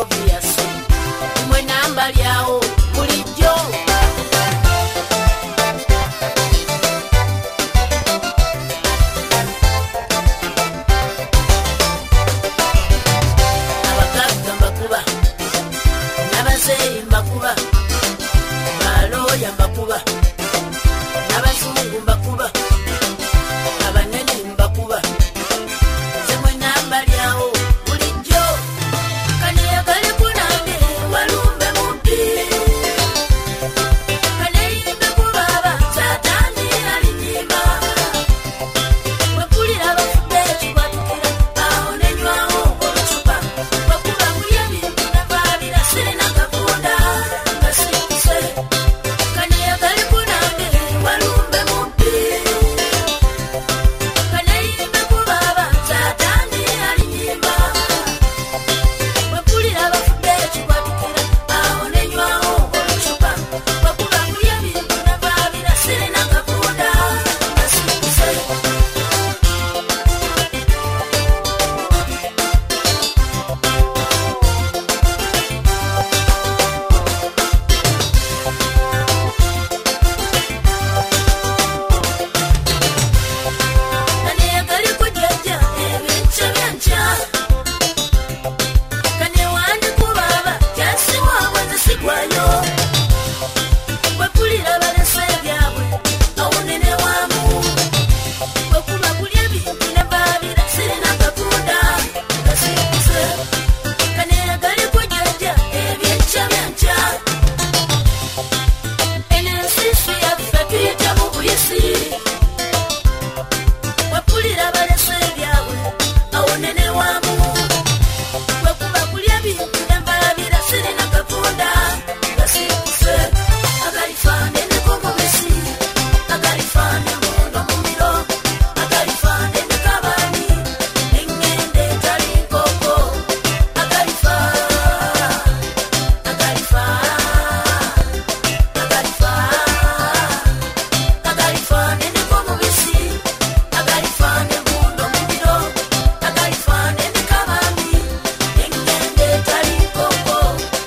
obvious mwe namba lyawo bulijjo abagagga mbakuba n'abazeeyi mbakuba balooya mbakuba n'abazungu mbakuba abanene mbakuba zemwe namba lyawo bulijjo kaneyagale kunange walumbe mubbi kaneyimbe kubaba satani alinyima wekulira bafudde ekibwatukira awo nenywawo olucupa wakuba mulya bintu navaabira sirina kafunda nga sikuse kaneyagale kunange walumbe mubbi kaneyimbe kubaba satani alinyima wekulira bafudde ekibwatukira awo nenywawo olucupa wakuba mulya bintu navaabira sirina kafunda nga sikuse kaneyagale kujjajja ebinca byanca kanewandi kubaba kyasiwabwe zisigwayo wekulira balese byabwe awunene wamu wekuba kulya bintu nebaabira sirina kakunda nga sikuse kaneyagale kujjajja ebinca byanca enensisu yaffe tuyita mu buyisi wepulira balese byabwe awunene wamu wekuba kulya bintu nembalabira sirina kafunda nga sikuse agalifaaneneko mubisi agalifaane mbundo mumiro agalifaanene kabani neŋŋende etali nkoko agalifaaneneko mubisi agalifaane mbundo mumiro agalifaanene kabani neŋŋende etali nkoko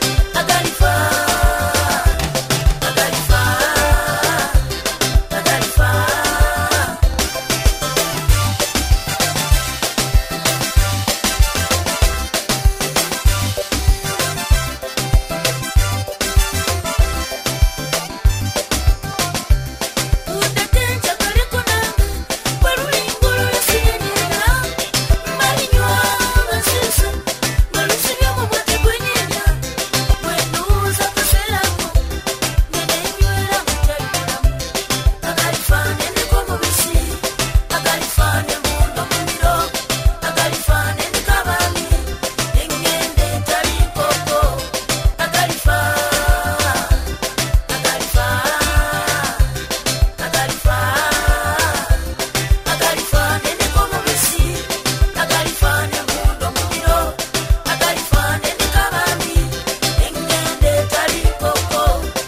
udatenca kalikunange walulingulula sinyenera mbalinywa basisa balusibyamu bwate bwenyinya bwenuuza kaserako nenenywera mukyayikulamu agalifaaneneko mubisi agalifaane mbundo mumiro agalifaanene kabani neŋŋende etali nkoko agalifaaneneko mubisi agalifaane mbundo mumiro agalifaanene kabani neŋŋende etali nkoko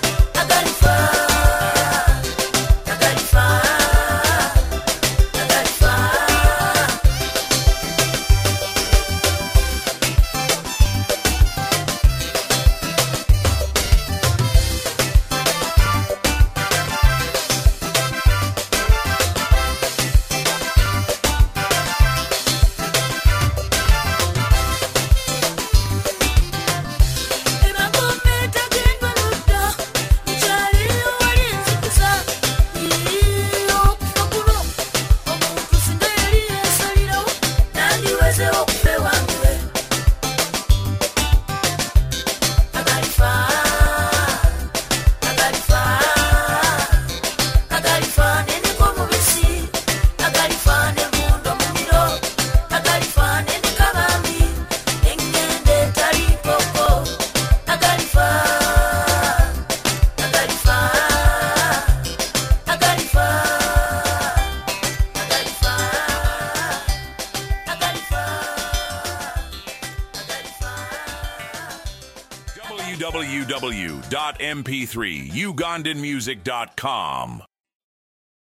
Emagombe tagendwa ludda mukyaliyo wali enzikuza okufa kuno omuntu singa yali yeesalirawo nandiwezewo okufa ewange agalifaaneneko mubisi agalifaane mbundo mumiro agalifaanene kabambi neŋŋende etali nkoko www.mp3ugandanmusic.com